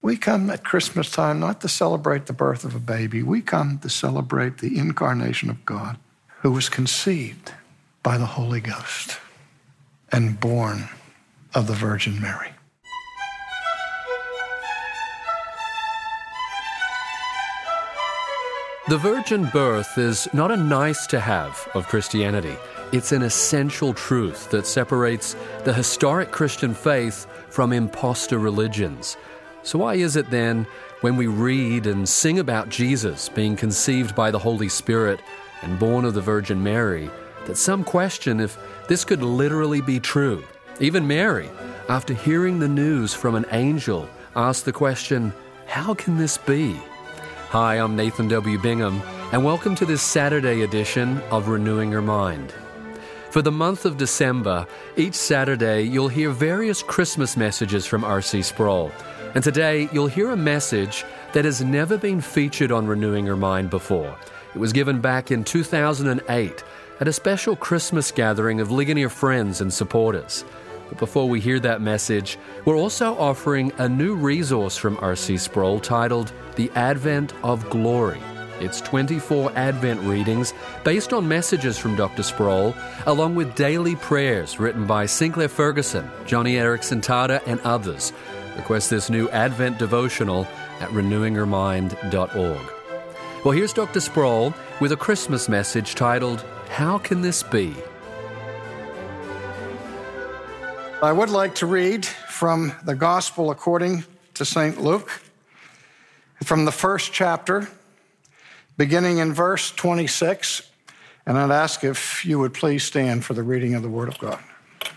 We come at Christmas time not to celebrate the birth of a baby. We come to celebrate the incarnation of God, who was conceived by the Holy Ghost and born of the Virgin Mary. The virgin birth is not a nice-to-have of Christianity. It's an essential truth that separates the historic Christian faith from imposter religions. So why is it then, when we read and sing about Jesus being conceived by the Holy Spirit and born of the Virgin Mary, that some question if this could literally be true? Even Mary, after hearing the news from an angel, asked the question, how can this be? Hi, I'm Nathan W. Bingham, and welcome to this Saturday edition of Renewing Your Mind. For the month of December, each Saturday you'll hear various Christmas messages from R.C. Sproul. And today you'll hear a message that has never been featured on Renewing Your Mind before. It was given back in 2008 at a special Christmas gathering of Ligonier friends and supporters. But before we hear that message, we're also offering a new resource from R.C. Sproul titled The Advent of Glory. It's 24 Advent readings based on messages from Dr. Sproul, along with daily prayers written by Sinclair Ferguson, Johnny Erickson Tada, and others. Request this new Advent devotional at renewingyourmind.org. Well, here's Dr. Sproul with a Christmas message titled, How Can This Be? I would like to read from the Gospel according to St. Luke, from the first chapter, beginning in verse 26, and I'd ask if you would please stand for the reading of the Word of God.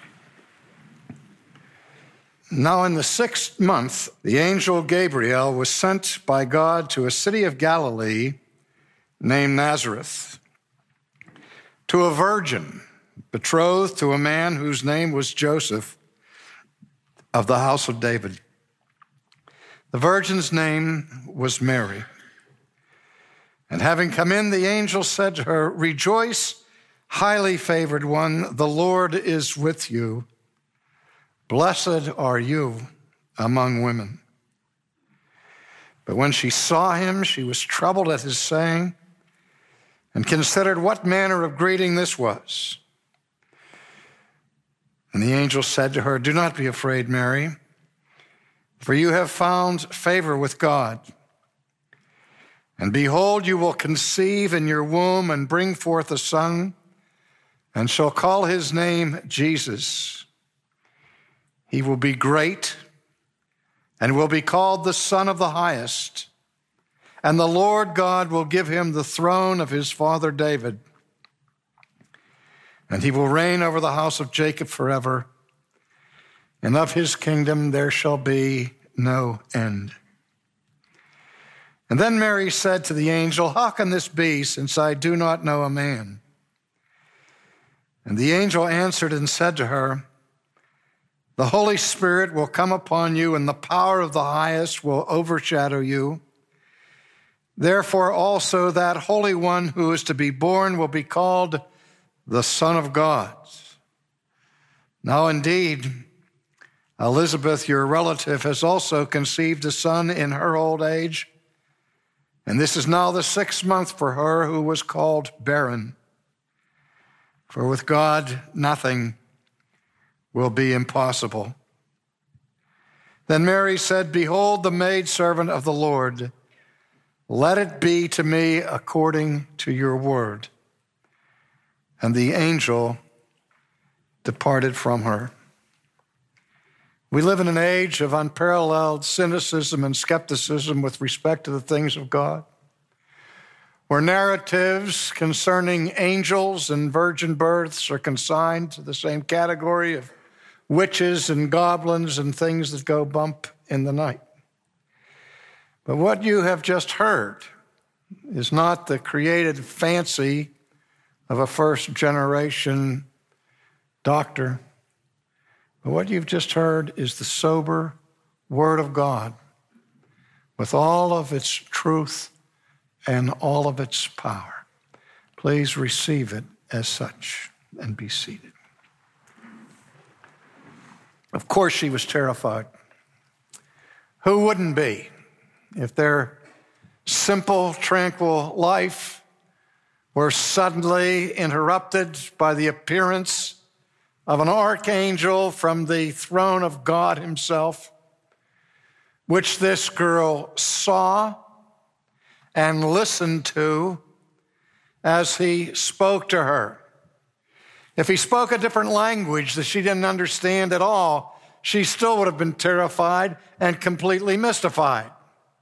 Now in the 6th month, the angel Gabriel was sent by God to a city of Galilee named Nazareth, to a virgin betrothed to a man whose name was Joseph of the house of David. The virgin's name was Mary. And having come in, the angel said to her, Rejoice, highly favored one, the Lord is with you. Blessed are you among women. But when she saw him, she was troubled at his saying and considered what manner of greeting this was. And the angel said to her, Do not be afraid, Mary, for you have found favor with God. And behold, you will conceive in your womb and bring forth a son, and shall call his name Jesus. He will be great and will be called the Son of the Highest. And the Lord God will give him the throne of his father David. And he will reign over the house of Jacob forever, and of his kingdom there shall be no end. And then Mary said to the angel, How can this be, since I do not know a man? And the angel answered and said to her, The Holy Spirit will come upon you, and the power of the Highest will overshadow you. Therefore also that Holy One who is to be born will be called the Son of God. Now indeed, Elizabeth, your relative, has also conceived a son in her old age, and this is now the 6th month for her who was called barren. For with God nothing will be impossible. Then Mary said, Behold the maidservant of the Lord. Let it be to me according to your word. And the angel departed from her. We live in an age of unparalleled cynicism and skepticism with respect to the things of God, where narratives concerning angels and virgin births are consigned to the same category of witches and goblins and things that go bump in the night. But what you have just heard is not the created fancy of a first-generation doctor. But what you've just heard is the sober Word of God with all of its truth and all of its power. Please receive it as such and be seated. Of course she was terrified. Who wouldn't be if their simple, tranquil life were suddenly interrupted by the appearance of an archangel from the throne of God himself, which this girl saw and listened to as he spoke to her? If he spoke a different language that she didn't understand at all, she still would have been terrified and completely mystified.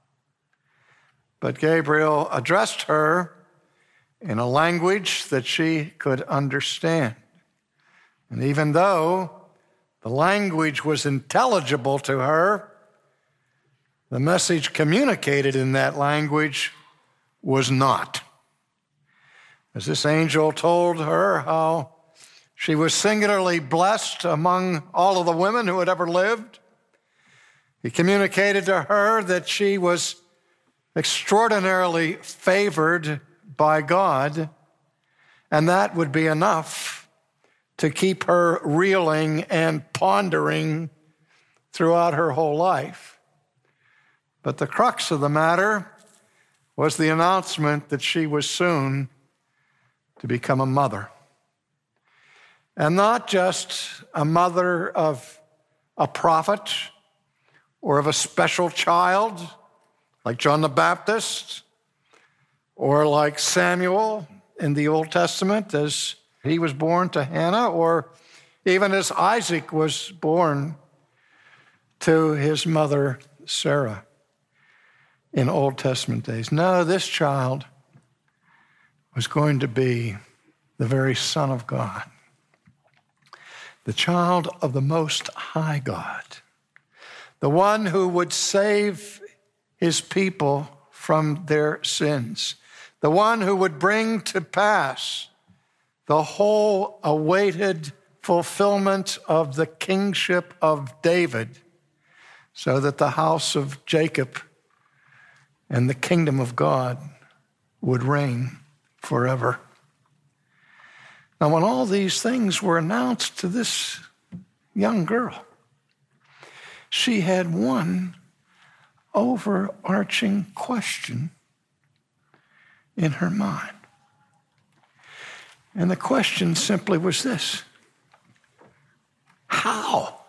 But Gabriel addressed her in a language that she could understand. And even though the language was intelligible to her, the message communicated in that language was not. As this angel told her how she was singularly blessed among all of the women who had ever lived, he communicated to her that she was extraordinarily favored by God, and that would be enough to keep her reeling and pondering throughout her whole life. But the crux of the matter was the announcement that she was soon to become a mother. And not just a mother of a prophet or of a special child like John the Baptist or like Samuel in the Old Testament as he was born to Hannah, or even as Isaac was born to his mother Sarah in Old Testament days. No, this child was going to be the very Son of God, the child of the Most High God, the one who would save his people from their sins, the one who would bring to pass the whole awaited fulfillment of the kingship of David, so that the house of Jacob and the kingdom of God would reign forever. Now, when all these things were announced to this young girl, she had one overarching question in her mind. And the question simply was this: how?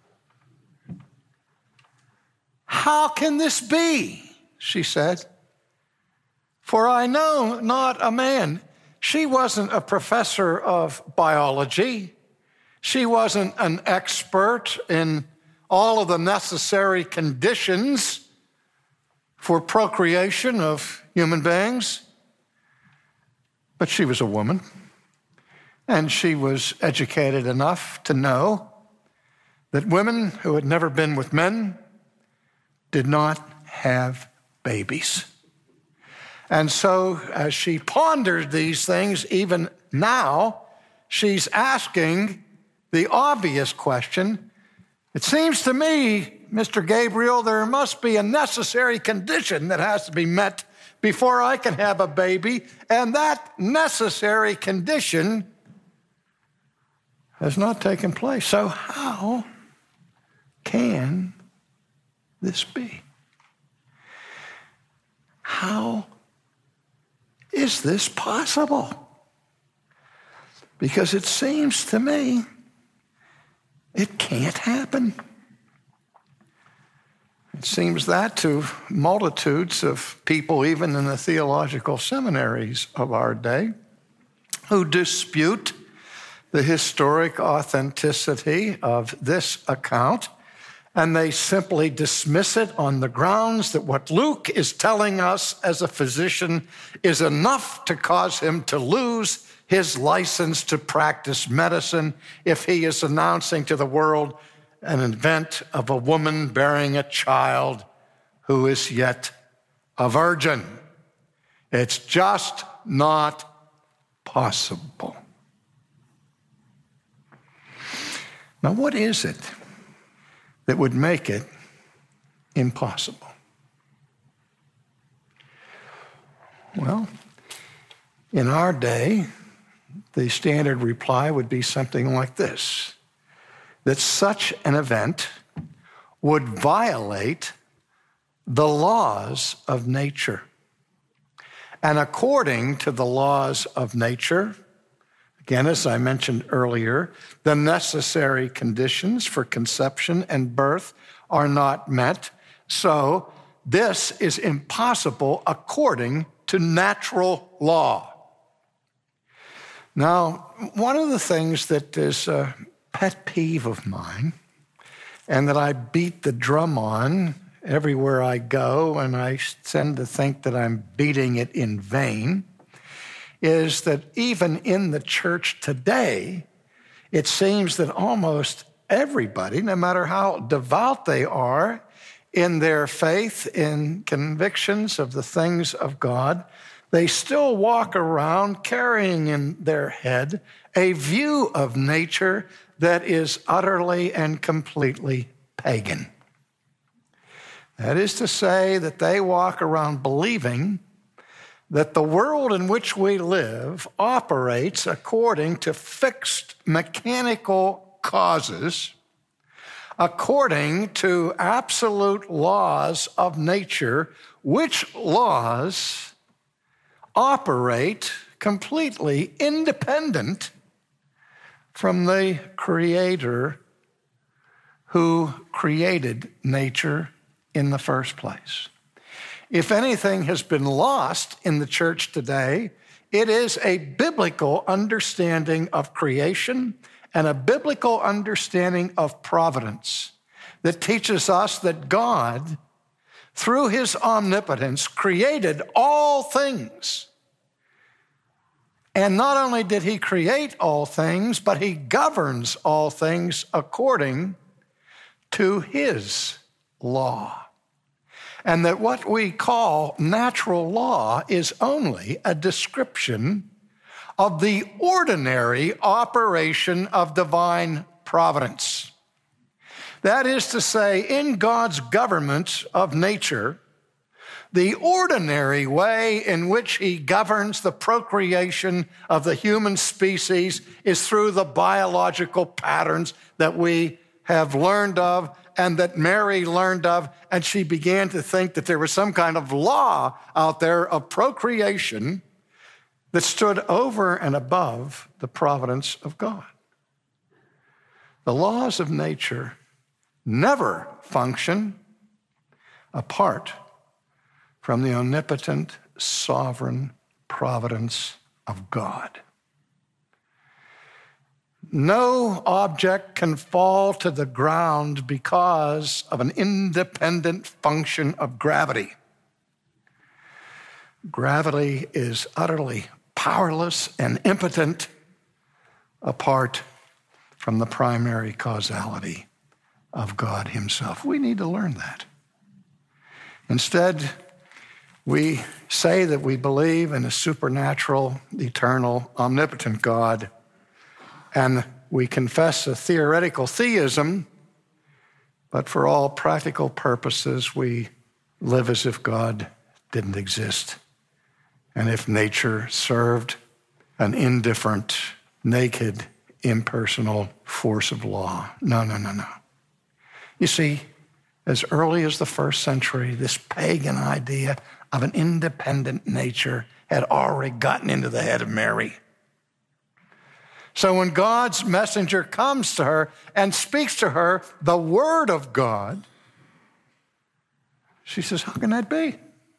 How can this be? She said. For I know not a man. She wasn't a professor of biology. She wasn't an expert in all of the necessary conditions for procreation of human beings. But she was a woman, and she was educated enough to know that women who had never been with men did not have babies. And so as she pondered these things, even now, she's asking the obvious question. It seems to me, Mr. Gabriel, there must be a necessary condition that has to be met before I can have a baby, and that necessary condition has not taken place. So how can this be? How is this possible? Because it seems to me it can't happen. It seems that to multitudes of people, even in the theological seminaries of our day, who dispute the historic authenticity of this account, and they simply dismiss it on the grounds that what Luke is telling us as a physician is enough to cause him to lose his license to practice medicine if he is announcing to the world an event of a woman bearing a child who is yet a virgin. It's just not possible. Now, what is it that would make it impossible? Well, in our day, the standard reply would be something like this: that such an event would violate the laws of nature. And according to the laws of nature, again, as I mentioned earlier, the necessary conditions for conception and birth are not met. So this is impossible according to natural law. Now, one of the things that is a pet peeve of mine, and that I beat the drum on everywhere I go, and I tend to think that I'm beating it in vain, is that even in the church today, it seems that almost everybody, no matter how devout they are in their faith, in convictions of the things of God, they still walk around carrying in their head a view of nature that is utterly and completely pagan. That is to say that they walk around believing that the world in which we live operates according to fixed mechanical causes, according to absolute laws of nature, which laws operate completely independent from the Creator who created nature in the first place. If anything has been lost in the church today, it is a biblical understanding of creation and a biblical understanding of providence that teaches us that God, through his omnipotence, created all things. And not only did he create all things, but he governs all things according to his law. And that what we call natural law is only a description of the ordinary operation of divine providence. That is to say, in God's government of nature, the ordinary way in which he governs the procreation of the human species is through the biological patterns that we have learned of and that Mary learned of, and she began to think that there was some kind of law out there of procreation that stood over and above the providence of God. The laws of nature never function apart from the omnipotent, sovereign providence of God. No object can fall to the ground because of an independent function of gravity. Gravity is utterly powerless and impotent apart from the primary causality of God himself. We need to learn that. Instead, we say that we believe in a supernatural, eternal, omnipotent God, and we confess a theoretical theism, but for all practical purposes, we live as if God didn't exist, and if nature served an indifferent, naked, impersonal force of law. No. You see, as early as the first century, this pagan idea of an independent nature had already gotten into the head of Mary. So when God's messenger comes to her and speaks to her the word of God, she says, how can that be?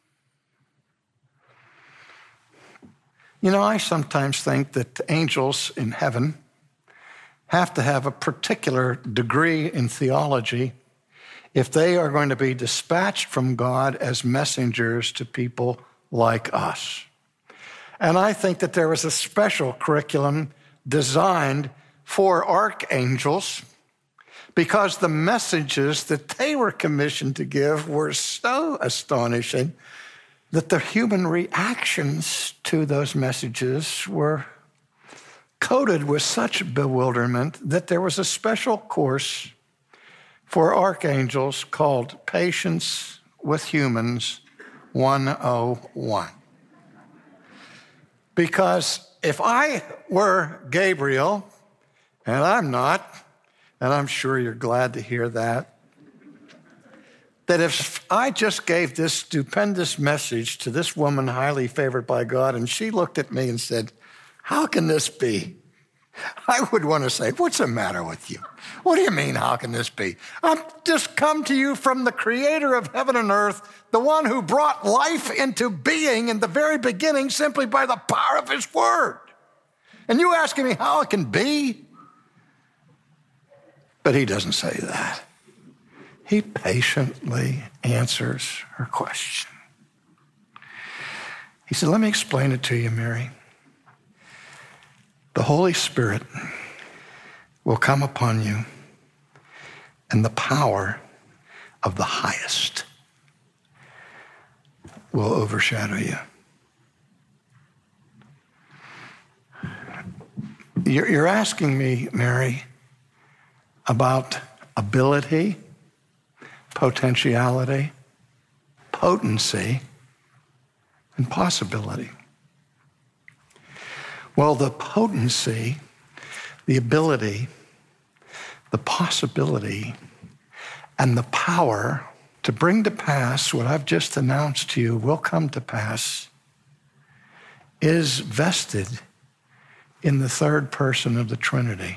You know, I sometimes think that angels in heaven have to have a particular degree in theology if they are going to be dispatched from God as messengers to people like us. And I think that there was a special curriculum designed for archangels because the messages that they were commissioned to give were so astonishing that the human reactions to those messages were coated with such bewilderment that there was a special course for archangels called Patience with Humans 101. Because if I were Gabriel, and I'm not, and I'm sure you're glad to hear that that if I just gave this stupendous message to this woman highly favored by God, and she looked at me and said, how can this be? I would want to say, what's the matter with you? What do you mean, how can this be? I've just come to you from the creator of heaven and earth, the one who brought life into being in the very beginning simply by the power of his word. And you asking me how it can be? But he doesn't say that. He patiently answers her question. He said, let me explain it to you, Mary. The Holy Spirit will come upon you, and the power of the highest will overshadow you. You're asking me, Mary, about ability, potentiality, potency, and possibility. Well, the potency, the ability, the possibility, and the power to bring to pass what I've just announced to you will come to pass is vested in the third person of the Trinity.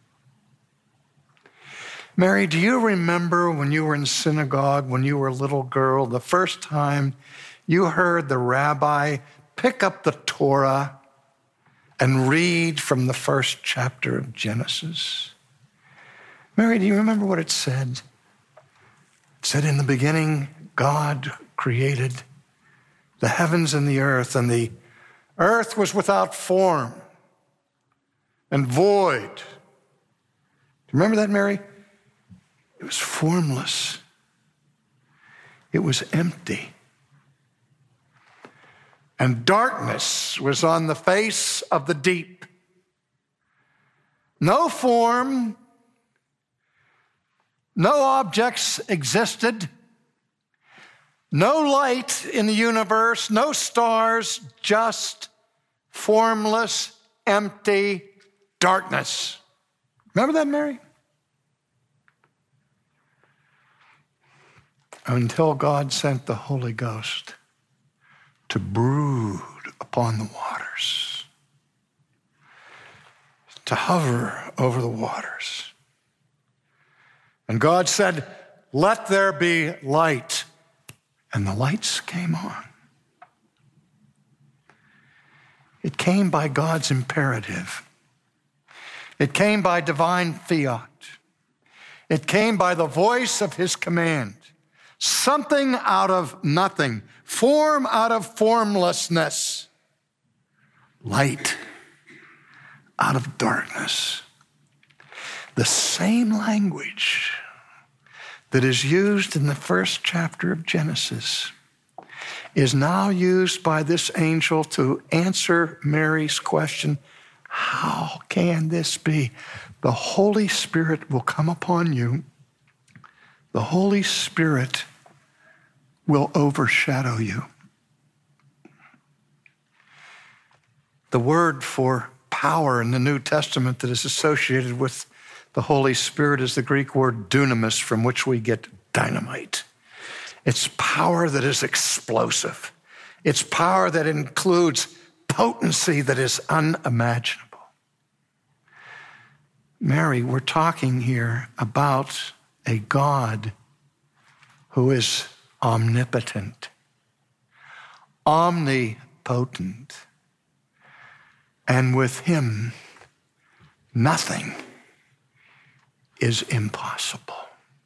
Mary, do you remember when you were in synagogue, when you were a little girl, the first time you heard the rabbi pick up the Torah and read from the first chapter of Genesis? Mary, do you remember what it said? It said, in the beginning, God created the heavens and the earth was without form and void. Do you remember that, Mary? It was formless. It was empty. And darkness was on the face of the deep. No form, no objects existed, no light in the universe, no stars, just formless, empty darkness. Remember that, Mary? Until God sent the Holy Ghost to brood upon the waters, to hover over the waters. And God said, let there be light. And the lights came on. It came by God's imperative. It came by divine fiat. It came by the voice of his command. Something out of nothing, form out of formlessness, light out of darkness. The same language that is used in the first chapter of Genesis is now used by this angel to answer Mary's question, how can this be? The Holy Spirit will come upon you. The Holy Spirit will overshadow you. The word for power in the New Testament that is associated with the Holy Spirit is the Greek word dunamis, from which we get dynamite. It's power that is explosive. It's power that includes potency that is unimaginable. Mary, we're talking here about a God who is omnipotent, omnipotent, and with him, nothing is impossible.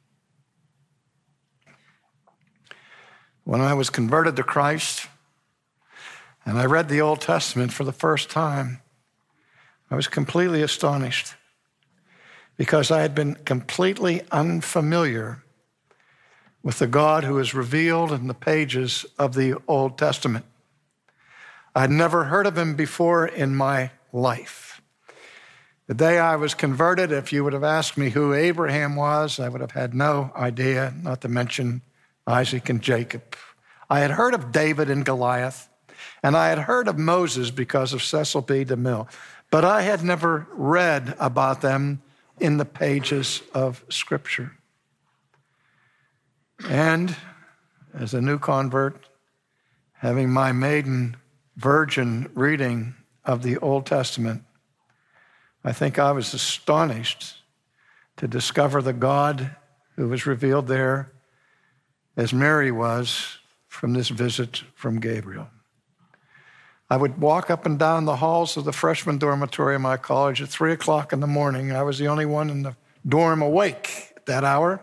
When I was converted to Christ and I read the Old Testament for the first time, I was completely astonished because I had been completely unfamiliar with the God who is revealed in the pages of the Old Testament. I'd never heard of him before in my life. The day I was converted, if you would have asked me who Abraham was, I would have had no idea, not to mention Isaac and Jacob. I had heard of David and Goliath, and I had heard of Moses because of Cecil B. DeMille, but I had never read about them in the pages of Scripture. And as a new convert, having my maiden virgin reading of the Old Testament, I think I was astonished to discover the God who was revealed there as Mary was from this visit from Gabriel. I would walk up and down the halls of the freshman dormitory of my college at 3 o'clock in the morning. I was the only one in the dorm awake at that hour.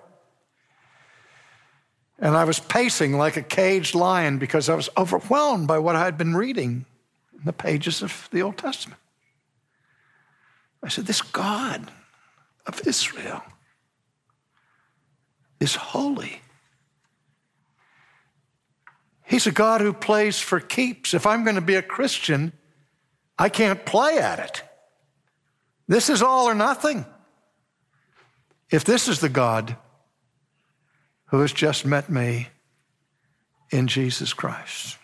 And I was pacing like a caged lion because I was overwhelmed by what I had been reading in the pages of the Old Testament. I said, this God of Israel is holy. He's a God who plays for keeps. If I'm going to be a Christian, I can't play at it. This is all or nothing. If this is the God who has just met me in Jesus Christ.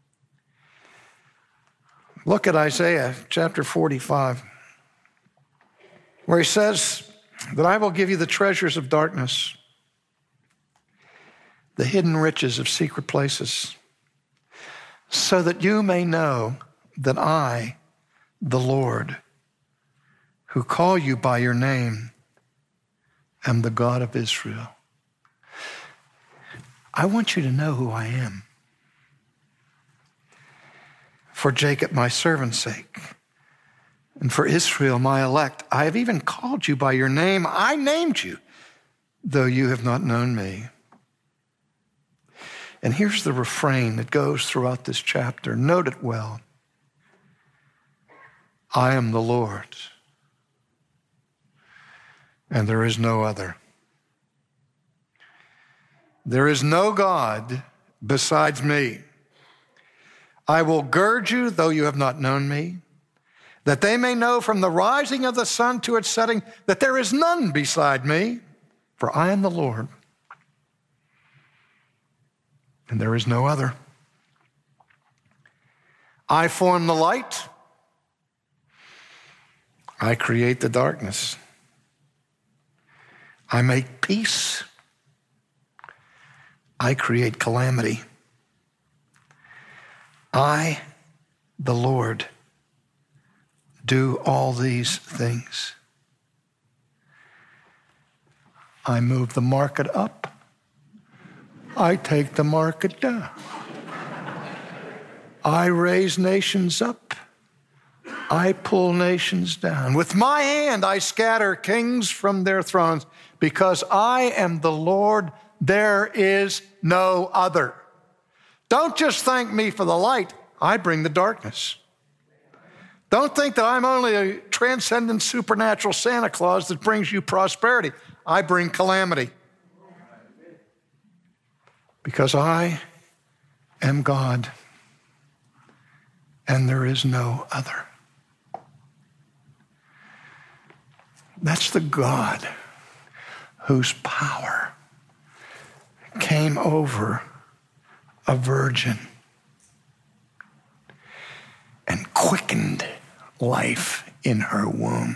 Look at Isaiah chapter 45, where he says that I will give you the treasures of darkness, the hidden riches of secret places, so that you may know that I, the Lord, who call you by your name, am the God of Israel. I want you to know who I am. For Jacob, my servant's sake, and for Israel, my elect, I have even called you by your name. I named you, though you have not known me. And here's the refrain that goes throughout this chapter. Note it well. I am the Lord, and there is no other. There is no God besides me. I will gird you, though you have not known me, that they may know from the rising of the sun to its setting that there is none beside me, for I am the Lord, and there is no other. I form the light. I create the darkness. I make peace. I create calamity. I, the Lord, do all these things. I move the market up. I take the market down. I raise nations up. I pull nations down. With my hand I scatter kings from their thrones. Because I am the Lord, there is no other. Don't just thank me for the light. I bring the darkness. Don't think that I'm only a transcendent supernatural Santa Claus that brings you prosperity. I bring calamity. Because I am God, and there is no other. That's the God whose power came over a virgin and quickened life in her womb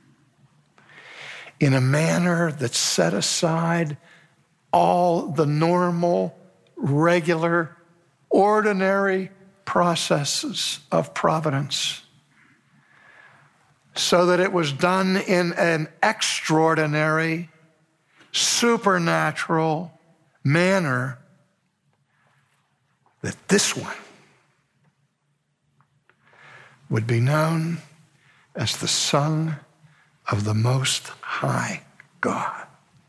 in a manner that set aside all the normal, regular, ordinary processes of providence, so that it was done in an extraordinary, supernatural manner, that this one would be known as the Son of the Most High God.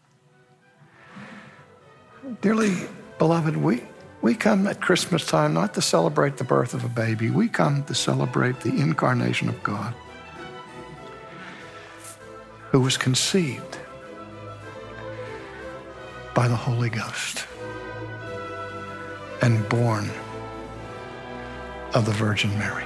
Dearly beloved, we come at Christmas time not to celebrate the birth of a baby. We come to celebrate the incarnation of God, who was conceived by the Holy Ghost and born of the Virgin Mary.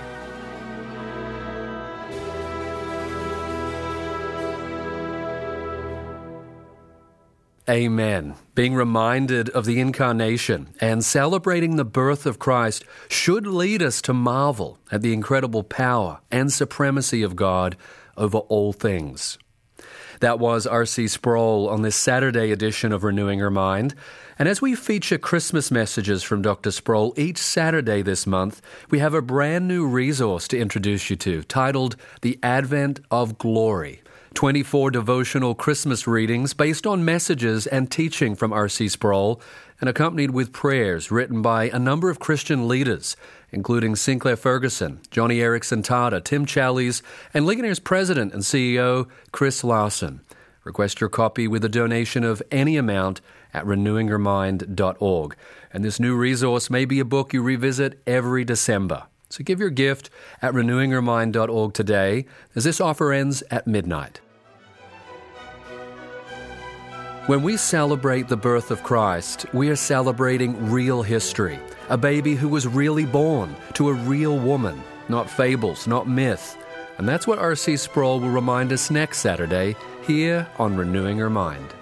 Amen. Being reminded of the incarnation and celebrating the birth of Christ should lead us to marvel at the incredible power and supremacy of God over all things. That was R.C. Sproul on this Saturday edition of Renewing Your Mind. And as we feature Christmas messages from Dr. Sproul each Saturday this month, we have a brand new resource to introduce you to, titled The Advent of Glory. 24 devotional Christmas readings based on messages and teaching from R.C. Sproul and accompanied with prayers written by a number of Christian leaders, including Sinclair Ferguson, Johnny Erickson Tata, Tim Challies, and Ligonier's President and CEO, Chris Larson. Request your copy with a donation of any amount at renewingyourmind.org. And this new resource may be a book you revisit every December. So give your gift at renewingyourmind.org today, as this offer ends at midnight. When we celebrate the birth of Christ, we are celebrating real history, a baby who was really born to a real woman, not fables, not myth. And that's what R.C. Sproul will remind us next Saturday here on Renewing Your Mind.